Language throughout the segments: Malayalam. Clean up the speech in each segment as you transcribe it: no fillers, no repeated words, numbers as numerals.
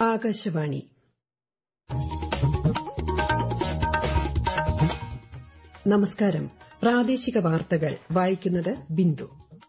ആകാശവാണി. നമസ്കാരം. പ്രാദേശിക വാർത്തകൾ വായിക്കുന്നത് ബിന്ദു.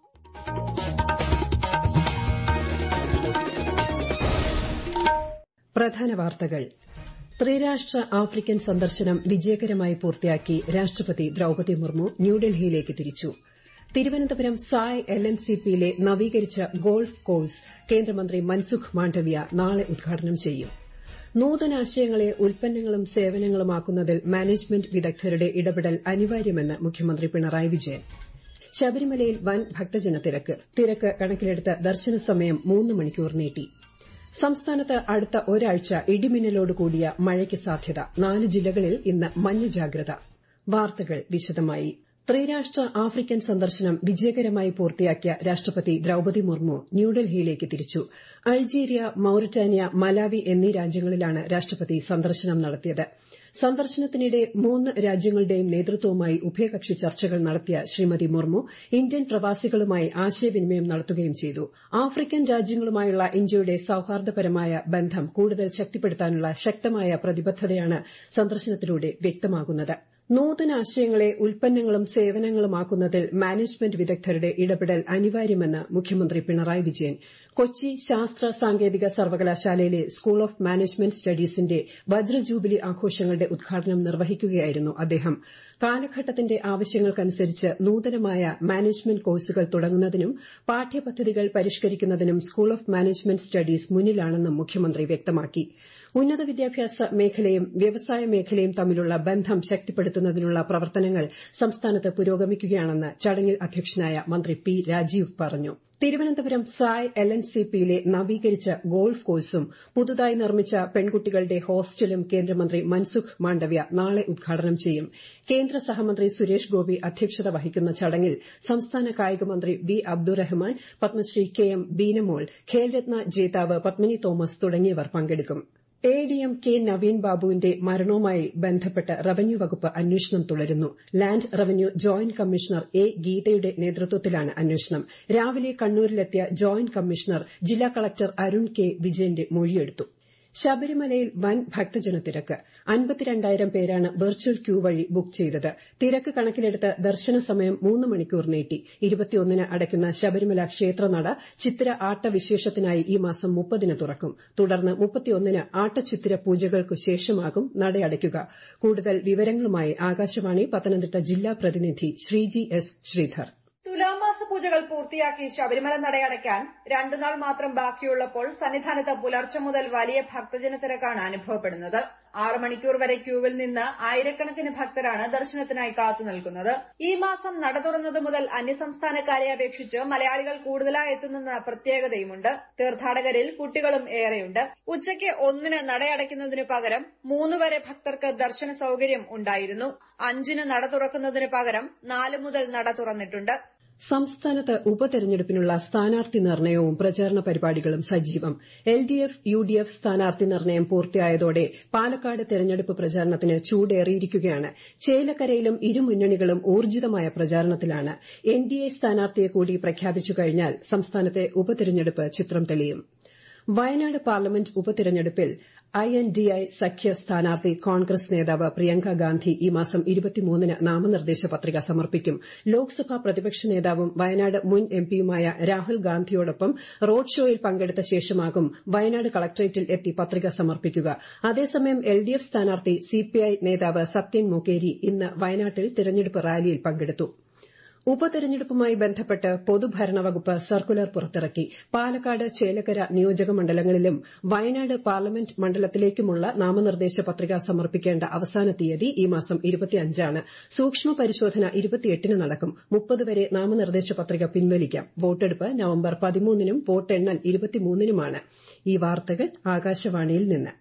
പ്രധാന വാർത്തകൾ. ത്രിരാഷ്ട്ര ആഫ്രിക്കൻ സന്ദർശനം വിജയകരമായി പൂർത്തിയാക്കി രാഷ്ട്രപതി ദ്രൌപദി മുർമു ന്യൂഡൽഹിയിലേക്ക് തിരിച്ചു. തിരുവനന്തപുരം സായ് LNCPയിലെ നവീകരിച്ച ഗോൾഫ് കോഴ്സ് കേന്ദ്രമന്ത്രി മൻസുഖ് മാണ്ഡവ്യ നാളെ ഉദ്ഘാടനം ചെയ്യും. നൂതനാശയങ്ങളെ ഉൽപ്പന്നങ്ങളും സേവനങ്ങളുമാക്കുന്നതിൽ മാനേജ്മെന്റ് വിദഗ്ധരുടെ ഇടപെടൽ അനിവാര്യമെന്ന് മുഖ്യമന്ത്രി പിണറായി വിജയൻ. ശബരിമലയിൽ വൻ ഭക്തജനത്തിരക്ക്. തിരക്ക് കണക്കിലെടുത്ത് ദർശന സമയം 3 മണിക്കൂർ നീട്ടി. സംസ്ഥാനത്ത് അടുത്ത ഒരാഴ്ച ഇടിമിന്നലോട് കൂടിയ മഴയ്ക്ക് സാധ്യത. 4 ജില്ലകളിൽ ഇന്ന് മഞ്ഞ ജാഗ്രത. വാർത്തകൾ വിശദമായി. ത്രിരാഷ്ട്ര ആഫ്രിക്കൻ സന്ദർശനം വിജയകരമായി പൂർത്തിയാക്കിയ രാഷ്ട്രപതി ദ്രൌപദി മുർമു ന്യൂഡൽഹിയിലേക്ക് തിരിച്ചു. അൾജീരിയ, മൌറിറ്റാനിയ, മലാവി എന്നീ രാജ്യങ്ങളിലാണ് രാഷ്ട്രപതി സന്ദർശനം നടത്തിയത്. സന്ദർശനത്തിനിടെ 3 രാജ്യങ്ങളുടെയും നേതൃത്വവുമായി ഉഭയകക്ഷി ചർച്ചകൾ നടത്തിയ ശ്രീമതി മുർമു ഇന്ത്യൻ പ്രവാസികളുമായി ആശയവിനിമയം നടത്തുകയും ചെയ്തു. ആഫ്രിക്കൻ രാജ്യങ്ങളുമായുള്ള ഇന്ത്യയുടെ സൌഹാർദ്ദപരമായ ബന്ധം കൂടുതൽ ശക്തിപ്പെടുത്താനുള്ള ശക്തമായ പ്രതിബദ്ധതയാണ് സന്ദർശനത്തിലൂടെ വ്യക്തമാകുന്നത്. നൂതനാശയങ്ങളെ ഉൽപ്പന്നങ്ങളും സേവനങ്ങളുമാക്കുന്നതിൽ മാനേജ്മെന്റ് വിദഗ്ധരുടെ ഇടപെടൽ അനിവാര്യമെന്ന് മുഖ്യമന്ത്രി പിണറായി വിജയൻ. കൊച്ചി ശാസ്ത്ര സാങ്കേതിക സർവകലാശാലയിലെ സ്കൂൾ ഓഫ് മാനേജ്മെന്റ് സ്റ്റഡീസിന്റെ വജ്രജൂബിലി ആഘോഷങ്ങളുടെ ഉദ്ഘാടനം നിർവഹിക്കുകയായിരുന്നു അദ്ദേഹം. കാലഘട്ടത്തിന്റെ ആവശ്യങ്ങൾക്കനുസരിച്ച് നൂതനമായ മാനേജ്മെന്റ് കോഴ്സുകൾ തുടങ്ങുന്നതിനും പാഠ്യപദ്ധതികൾ പരിഷ്കരിക്കുന്നതിനും സ്കൂൾ ഓഫ് മാനേജ്മെന്റ് സ്റ്റഡീസ് മുന്നിലാണെന്നും മുഖ്യമന്ത്രി വ്യക്തമാക്കി. ഉന്നത വിദ്യാഭ്യാസ മേഖലയും വ്യവസായ മേഖലയും തമ്മിലുള്ള ബന്ധം ശക്തിപ്പെടുത്തുന്നതിനുള്ള പ്രവർത്തനങ്ങൾ സംസ്ഥാനത്ത് പുരോഗമിക്കുകയാണെന്ന് ചടങ്ങിൽ അധ്യക്ഷനായ മന്ത്രി പി രാജീവ് പറഞ്ഞു. തിരുവനന്തപുരം സായ് LNCPയിലെ നവീകരിച്ച ഗോൾഫ് കോഴ്സും പുതുതായി നിർമ്മിച്ച പെൺകുട്ടികളുടെ ഹോസ്റ്റലും കേന്ദ്രമന്ത്രി മൻസുഖ് മാണ്ഡവ്യ നാളെ ഉദ്ഘാടനം ചെയ്യും. കേന്ദ്ര സഹമന്ത്രി സുരേഷ് ഗോപി അധ്യക്ഷത വഹിക്കുന്ന ചടങ്ങിൽ സംസ്ഥാന കായികമന്ത്രി വി അബ്ദുറഹ്മാൻ, പത്മശ്രീ KM ബീനമോൾ, ഖേൽരത്ന ജേതാവ് പത്മിനി തോമസ് തുടങ്ങിയവർ പങ്കെടുക്കും. ADM K നവീൻ ബാബുവിന്റെ മരണവുമായി ബന്ധപ്പെട്ട് റവന്യൂ വകുപ്പ് അന്വേഷണം തുടരുന്നു. Land revenue joint commissioner A ഗീതയുടെ നേതൃത്വത്തിലാണ് അന്വേഷണം. രാവിലെ കണ്ണൂരിലെത്തിയ ജോയിന്റ് കമ്മീഷണർ ജില്ലാ കളക്ടർ അരുൺ K വിജയന്റെ മൊഴിയെടുത്തു. ശബരിമലയിൽ വൻ ഭക്തജനത്തിരക്ക്. 52,000 പേരാണ് വെർച്വൽ ക്യൂ വഴി ബുക്ക് ചെയ്തത്. തിരക്ക് കണക്കിലെടുത്ത് ദർശന സമയം 3 മണിക്കൂർ നീട്ടി. 21-ന് അടയ്ക്കുന്ന ശബരിമല ക്ഷേത്രനട ചിത്തിര ആട്ടവിശേഷത്തിനായി ഈ മാസം 30-ന് തുറക്കും. തുടർന്ന് 31-ന് ആട്ടച്ചിത്തിര പൂജകൾക്കു ശേഷമാകും നടയടയ്ക്കുക. കൂടുതൽ വിവരങ്ങളുമായി ആകാശവാണി പത്തനംതിട്ട ജില്ലാ പ്രതിനിധി ശ്രീജി S ശ്രീധർ. തുലാമാസ പൂജകൾ പൂർത്തിയാക്കി ശബരിമല നടയടയ്ക്കാൻ 2 നാൾ മാത്രം ബാക്കിയുള്ളപ്പോൾ സന്നിധാനത്ത് പുലർച്ചെ മുതൽ വലിയ ഭക്തജന തിരക്കാണ് അനുഭവപ്പെടുന്നത്. 6 മണിക്കൂർ വരെ ക്യൂവിൽ നിന്ന് ആയിരക്കണക്കിന് ഭക്തരാണ് ദർശനത്തിനായി കാത്തുനിൽക്കുന്നത്. ഈ മാസം നട തുറന്നത് മുതൽ അന്യസംസ്ഥാനക്കാരെ അപേക്ഷിച്ച് മലയാളികൾ കൂടുതലായി എത്തുന്നെന്ന പ്രത്യേകതയുമുണ്ട്. തീർത്ഥാടകരിൽ കുട്ടികളും ഏറെയുണ്ട്. ഉച്ചയ്ക്ക് 1-ന് നടയടയ്ക്കുന്നതിനു പകരം 3 വരെ ഭക്തർക്ക് ദർശന സൌകര്യം ഉണ്ടായിരുന്നു. 5-ന് നട തുറക്കുന്നതിന് പകരം 4 മുതൽ നട തുറന്നിട്ടുണ്ട്. സംസ്ഥാനത്ത് ഉപതെരഞ്ഞെടുപ്പിനുള്ള സ്ഥാനാർത്ഥി നിർണയവും പ്രചാരണ പരിപാടികളും സജീവം. LDF, UDF സ്ഥാനാർത്ഥി നിർണയം പൂർത്തിയായതോടെ പാലക്കാട് തെരഞ്ഞെടുപ്പ് പ്രചാരണത്തിന് ചൂടേറിയിരിക്കുകയാണ്. ചേലക്കരയിലും ഇരുമുന്നണികളും ഊർജിതമായ പ്രചാരണത്തിലാണ്. NDA സ്ഥാനാർത്ഥിയെ കൂടി പ്രഖ്യാപിച്ചു കഴിഞ്ഞാൽ സംസ്ഥാനത്തെ ഉപതെരഞ്ഞെടുപ്പ് ചിത്രം തെളിയും. വയനാട് പാർലമെന്റ് ഉപതെരഞ്ഞെടുപ്പിൽ INDI സഖ്യ സ്ഥാനാർത്ഥി കോൺഗ്രസ് നേതാവ് പ്രിയങ്ക ഗാന്ധി ഈ മാസം 23-ന് നാമനിർദ്ദേശ പത്രിക സമർപ്പിക്കും. ലോക്സഭാ പ്രതിപക്ഷ നേതാവും വയനാട് മുൻ MPയുമായ രാഹുൽ ഗാന്ധിയോടൊപ്പം റോഡ് ഷോയിൽ പങ്കെടുത്ത ശേഷമാകും വയനാട് കളക്ടറേറ്റിൽ എത്തി പത്രിക സമർപ്പിക്കുക. അതേസമയം LDF സ്ഥാനാർത്ഥി CPI നേതാവ് സത്യൻ മൊകേരി ഇന്ന് വയനാട്ടിൽ തെരഞ്ഞെടുപ്പ് റാലിയിൽ പങ്കെടുത്തു. ഉപതെരഞ്ഞെടുപ്പുമായി ബന്ധപ്പെട്ട് പൊതുഭരണ വകുപ്പ് സർക്കുലർ പുറത്തിറക്കി. പാലക്കാട്, ചേലക്കര നിയോജക മണ്ഡലങ്ങളിലും വയനാട് പാർലമെന്റ് മണ്ഡലത്തിലേക്കുമുള്ള നാമനിർദ്ദേശ പത്രിക സമർപ്പിക്കേണ്ട അവസാന തീയതി ഈ മാസം 25-ആണ്. സൂക്ഷ്മ പരിശോധന 28-ന് നടക്കും. 30 വരെ നാമനിർദ്ദേശ പത്രിക പിൻവലിക്കാം. വോട്ടെടുപ്പ് നവംബർ 13-നും വോട്ടെണ്ണൽ 23-നുമാണ്. ഈ വാർത്തകൾ ആകാശവാണിയിൽ നിന്ന്.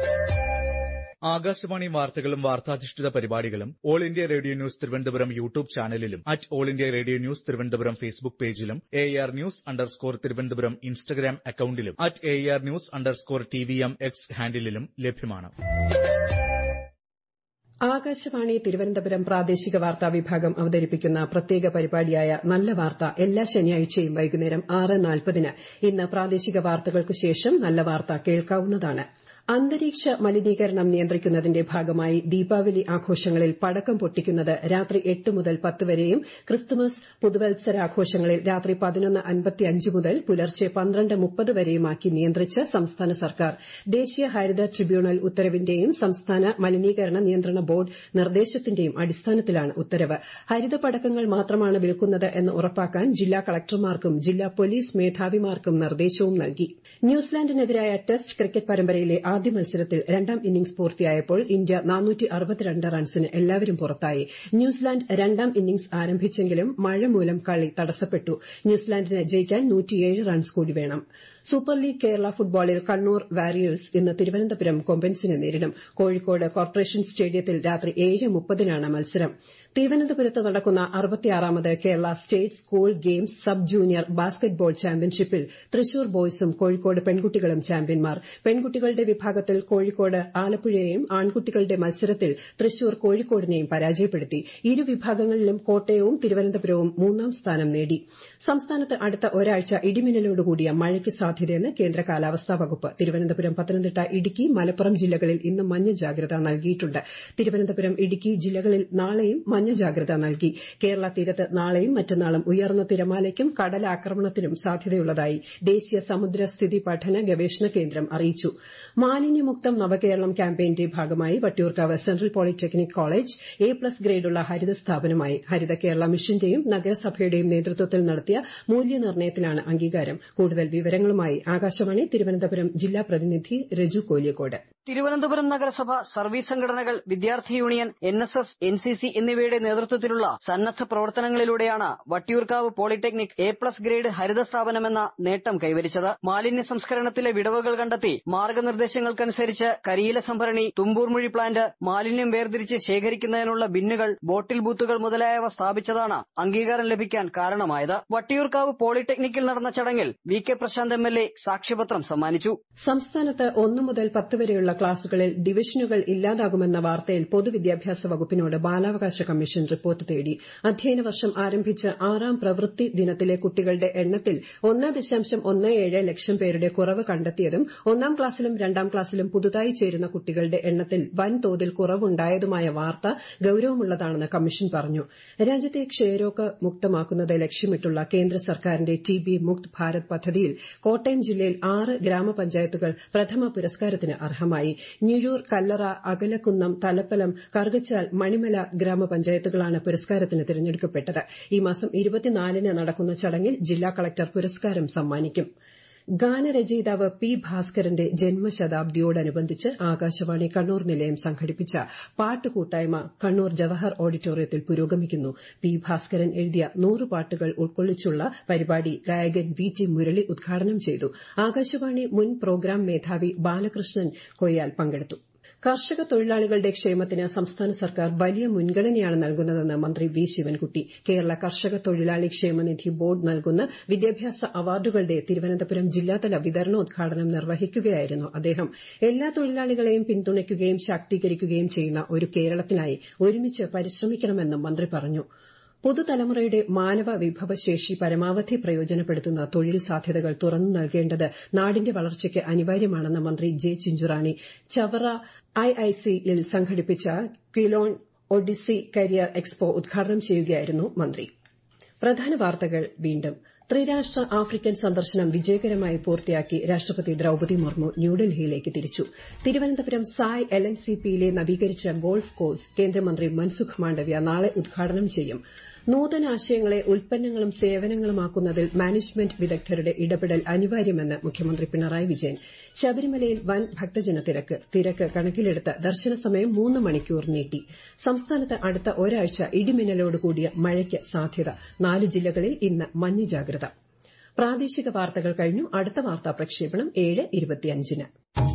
ആകാശവാണി വാർത്തകളും വാർത്താധിഷ്ഠിത പരിപാടികളും all India radio news Thiruvananthapuram YouTube ചാനലിലും all India radio news Thiruvananthapuram Facebook പേജിലും AR News_ തിരുവനന്തപുരം ഇൻസ്റ്റഗ്രാം അക്കൌണ്ടിലും AR News_TVM X ഹാൻഡിലും ലഭ്യമാണ്. ആകാശവാണി തിരുവനന്തപുരം പ്രാദേശിക വാർത്താ വിഭാഗം അവതരിപ്പിക്കുന്ന പ്രത്യേക പരിപാടിയായ നല്ല വാർത്ത എല്ലാ ശനിയാഴ്ചയും വൈകുന്നേരം 6:40-ന് ഇന്ന് പ്രാദേശിക വാർത്തകൾക്കു ശേഷം നല്ല വാർത്ത കേൾക്കാവുന്നതാണ്. അന്തരീക്ഷ മലിനീകരണം നിയന്ത്രിക്കുന്നതിന്റെ ഭാഗമായി ദീപാവലി ആഘോഷങ്ങളിൽ പടക്കം പൊട്ടിക്കുന്നത് രാത്രി 8 മുതൽ 10 വരെയും ക്രിസ്തുമസ് പുതുവത്സരാഘോഷങ്ങളിൽ രാത്രി 11:55 മുതൽ പുലർച്ചെ 12:30 വരെയുമാക്കി നിയന്ത്രിച്ച് സംസ്ഥാന സർക്കാർ ദേശീയ ഹരിത ട്രിബ്യൂണൽ ഉത്തരവിന്റെയും സംസ്ഥാന മലിനീകരണ നിയന്ത്രണ ബോർഡ് നിർദ്ദേശത്തിന്റെയും അടിസ്ഥാനത്തിലാണ് ഉത്തരവ്. ഹരിത പടക്കങ്ങൾ മാത്രമാണ് വിൽക്കുന്നത് എന്ന് ഉറപ്പാക്കാൻ ജില്ലാ കളക്ടർമാർക്കും ജില്ലാ പോലീസ് മേധാവിമാർക്കും നിർദ്ദേശവും നൽകി. ന്യൂസിലാൻഡിനെതിരായ ടെസ്റ്റ് ക്രിക്കറ്റ് പരമ്പരയിലെ ആദ്യ മത്സരത്തിൽ രണ്ടാം ഇന്നിംഗ്സ് പൂർത്തിയായപ്പോൾ ഇന്ത്യ 462 റൺസിന് എല്ലാവരും പുറത്തായി. ന്യൂസിലാൻഡ് രണ്ടാം ഇന്നിംഗ്സ് ആരംഭിച്ചെങ്കിലും മഴ മൂലം കളി തടസ്സപ്പെട്ടു. ന്യൂസിലാൻഡിന് ജയിക്കാൻ 107 റൺസ് കൂടി വേണം. സൂപ്പർ ലീഗ് കേരള ഫുട്ബോളിൽ കണ്ണൂർ വാരിയേഴ്സ് ഇന്ന് തിരുവനന്തപുരം കൊമ്പൻസിനെ നേരിടും. കോഴിക്കോട് കോർപ്പറേഷൻ സ്റ്റേഡിയത്തിൽ രാത്രി 7:30-നാണ് മത്സരം. തിരുവനന്തപുരത്ത് നടക്കുന്ന 66ാമത് Kerala state school games sub junior basketball ചാമ്പ്യൻഷിപ്പിൽ തൃശൂർ ബോയ്സും കോഴിക്കോട് പെൺകുട്ടികളും ചാമ്പ്യന്മാർ. പെൺകുട്ടികളുടെ വിഭാഗത്തിൽ കോഴിക്കോട് ആലപ്പുഴയെയും ആൺകുട്ടികളുടെ മത്സരത്തിൽ തൃശൂർ കോഴിക്കോടിനെയും പരാജയപ്പെടുത്തി. ഇരു വിഭാഗങ്ങളിലും കോട്ടയവും തിരുവനന്തപുരവും 3ാം സ്ഥാനം നേടി. സംസ്ഥാനത്ത് അടുത്ത ഒരാഴ്ച ഇടിമിന്നലോടുകൂടിയ മഴയ്ക്ക് സാധ്യതയെന്ന് കേന്ദ്ര കാലാവസ്ഥാ വകുപ്പ്. തിരുവനന്തപുരം, പത്തനംതിട്ട, ഇടുക്കി, മലപ്പുറം ജില്ലകളിൽ ഇന്ന് മഞ്ഞ ജാഗ്രത നൽകിയിട്ടുണ്ട്. തിരുവനന്തപുരം, ഇടുക്കി ജില്ലകളിൽ നാളെയും മഞ്ഞ ജാഗ്രത നൽകി. കേരള തീരത്ത് നാളെയും മറ്റന്നാളും ഉയർന്ന തിരമാലയ്ക്കും കടലാക്രമണത്തിനും സാധ്യതയുള്ളതായി ദേശീയ സമുദ്ര സ്ഥിതി പഠന ഗവേഷണ കേന്ദ്രം അറിയിച്ചു. മാലിന്യമുക്തം നവകേരളം ക്യാമ്പയിന്റെ ഭാഗമായി Vattiyoorkavu central polytechnic college A+ ഗ്രേഡുള്ള ഹരിത സ്ഥാപനമായി. ഹരിത കേരള മിഷന്റെയും നഗരസഭയുടെയും നേതൃത്വത്തിൽ നടത്തിയ മൂല്യനിർണ്ണയത്തിലാണ് അംഗീകാരം. കൂടുതൽ വിവരങ്ങളുമായി ആകാശവാണി തിരുവനന്തപുരം ജില്ലാ പ്രതിനിധി രജു കോലിയക്കോട്. തിരുവനന്തപുരം നഗരസഭ, സർവീസ് സംഘടനകൾ, വിദ്യാർത്ഥി യൂണിയൻ, NSS, NCC എന്നിവയുടെ നേതൃത്വത്തിലുള്ള സന്നദ്ധ പ്രവർത്തനങ്ങളിലൂടെയാണ് വട്ടിയൂർക്കാവ് പോളിടെക്നിക് A+ ഗ്രേഡ് ഹരിത സ്ഥാപനമെന്ന നേട്ടം കൈവരിച്ചത്. മാലിന്യ സംസ്കരണത്തിലെ വിടവുകൾ കണ്ടെത്തി മാർഗനിർദ്ദേശങ്ങൾക്കനുസരിച്ച് കരിയില സംഭരണി, തുമ്പൂർമുഴി പ്ലാന്റ്, മാലിന്യം വേർതിരിച്ച് ശേഖരിക്കുന്നതിനുള്ള ബിന്നുകൾ, ബോട്ടിൽ ബൂത്തുകൾ മുതലായവ സ്ഥാപിച്ചതാണ് അംഗീകാരം ലഭിക്കാൻ കാരണമായത്. വട്ടിയൂർക്കാവ് പോളിടെക്നിക്കിൽ നടന്ന ചടങ്ങിൽ VK പ്രശാന്ത് MLA സാക്ഷ്യപത്രം സമ്മാനിച്ചു. സംസ്ഥാനത്ത് 1 മുതൽ 10 വരെയുള്ള ക്ലാസുകളിൽ ഡിവിഷനുകൾ ഇല്ലാതാകുമെന്ന വാർത്തയിൽ പൊതുവിദ്യാഭ്യാസ വകുപ്പിനോട് ബാലാവകാശ കമ്മീഷൻ റിപ്പോർട്ട് തേടി. അധ്യയന വർഷം ആരംഭിച്ച 6ാം പ്രവൃത്തി ദിനത്തിലെ കുട്ടികളുടെ എണ്ണത്തിൽ 1.17 ലക്ഷം പേരുടെ കുറവ് കണ്ടെത്തിയതും 1ാം ക്ലാസ്സിലും 2ാം ക്ലാസ്സിലും പുതുതായി ചേരുന്ന കുട്ടികളുടെ എണ്ണത്തിൽ വൻതോതിൽ കുറവുണ്ടായതുമായ വാർത്ത ഗൌരവമുള്ളതാണെന്ന് കമ്മീഷൻ പറഞ്ഞു. രാജ്യത്തെ ക്ഷയരോഗ മുക്തമാക്കുന്നത് ലക്ഷ്യമിട്ടുള്ള കേന്ദ്ര സർക്കാരിന്റെ TB മുക്ത് ഭാരത് പദ്ധതിയിൽ കോട്ടയം ജില്ലയിൽ 6 ഗ്രാമപഞ്ചായത്തുകൾ പ്രഥമ പുരസ്കാരത്തിന് അർഹമായി. ഞിഴൂർ, കല്ലറ, അകലക്കുന്നം, തലപ്പലം, കറുകച്ചാൽ, മണിമല ഗ്രാമപഞ്ചായത്തുകളാണ് പുരസ്കാരത്തിന് തിരഞ്ഞെടുക്കപ്പെട്ടത്. ഈ മാസം 24-ന് നടക്കുന്ന ചടങ്ങിൽ ജില്ലാ കളക്ടർ പുരസ്കാരം സമ്മാനിക്കും. ഗാനരചയിതാവ് P. ഭാസ്കരന്റെ ജന്മശതാബ്ദിയോടനുബന്ധിച്ച് ആകാശവാണി കണ്ണൂർ നിലയം സംഘടിപ്പിച്ച പാട്ടുകൂട്ടായ്മ കണ്ണൂർ ജവഹർ ഓഡിറ്റോറിയത്തിൽ പുരോഗമിക്കുന്നു. P. ഭാസ്കരൻ എഴുതിയ 100 പാട്ടുകൾ ഉൾക്കൊള്ളിച്ചുള്ള പരിപാടി ഗായകൻ VT മുരളി ഉദ്ഘാടനം ചെയ്തു. ആകാശവാണി മുൻ പ്രോഗ്രാം മേധാവി ബാലകൃഷ്ണൻ കൊയ്യാൽ പങ്കെടുത്തു. കർഷക തൊഴിലാളികളുടെ ക്ഷേമത്തിന് സംസ്ഥാന സർക്കാർ വലിയ മുൻഗണനയാണ് നൽകുന്നതെന്ന് മന്ത്രി വി. ശിവൻകുട്ടി. കേരള കർഷക തൊഴിലാളി ക്ഷേമനിധി ബോർഡ് നൽകുന്ന വിദ്യാഭ്യാസ അവാർഡുകളുടെ തിരുവനന്തപുരം ജില്ലാതല വിതരണോദ്ഘാടനം നിർവഹിക്കുകയായിരുന്നു അദ്ദേഹം. എല്ലാ തൊഴിലാളികളെയും പിന്തുണയ്ക്കുകയും ശാക്തീകരിക്കുകയും ചെയ്യുന്ന ഒരു കേരളത്തിനായി ഒരുമിച്ച് പരിശ്രമിക്കണമെന്നും മന്ത്രി പറഞ്ഞു. പുതുതലമുറയുടെ മാനവ വിഭവശേഷി പരമാവധി പ്രയോജനപ്പെടുത്തുന്ന തൊഴിൽ സാധ്യതകൾ തുറന്നു നൽകേണ്ടത് നാടിന്റെ വളർച്ചയ്ക്ക് അനിവാര്യമാണെന്ന് മന്ത്രി ജെ. ചിഞ്ചുറാണി ചവറ IIC-യിൽ സംഘടിപ്പിച്ച ക്വിലോൺ ഒഡിസി കരിയർ എക്സ്പോ ഉദ്ഘാടനം ചെയ്യുകയായിരുന്നു മന്ത്രി. പ്രധാന വാർത്തകൾ വീണ്ടും. ത്രിരാഷ്ട്ര ആഫ്രിക്കൻ സന്ദർശനം വിജയകരമായി പൂർത്തിയാക്കി രാഷ്ട്രപതി ദ്രൌപദി മുർമു ന്യൂഡൽഹിയിലേക്ക് തിരിച്ചു. തിരുവനന്തപുരം സായ് LNCP-യിലെ നവീകരിച്ച ഗോൾഫ് കോഴ്സ് കേന്ദ്രമന്ത്രി മൻസുഖ് മാണ്ഡവ്യ നാളെ ഉദ്ഘാടനം ചെയ്യും. നൂതനാശയങ്ങളെ ഉൽപ്പന്നങ്ങളും സേവനങ്ങളുമാക്കുന്നതിൽ മാനേജ്മെന്റ് വിദഗ്ധരുടെ ഇടപെടൽ അനിവാര്യമെന്ന് മുഖ്യമന്ത്രി പിണറായി വിജയൻ. ശബരിമലയിൽ വൻ ഭക്തജന തിരക്ക് കണക്കിലെടുത്ത് ദർശന സമയം 3 മണിക്കൂർ നീട്ടി. സംസ്ഥാനത്ത് അടുത്ത ഒരാഴ്ച ഇടിമിന്നലോടുകൂടിയ മഴയ്ക്ക് സാധ്യത. 4 ജില്ലകളിൽ ഇന്ന് മഞ്ഞ ജാഗ്രത. പ്രാദേശിക വാർത്തകൾ കഴിഞ്ഞു. അടുത്ത വാർത്താ പ്രക്ഷേപണം 7:25-ന്.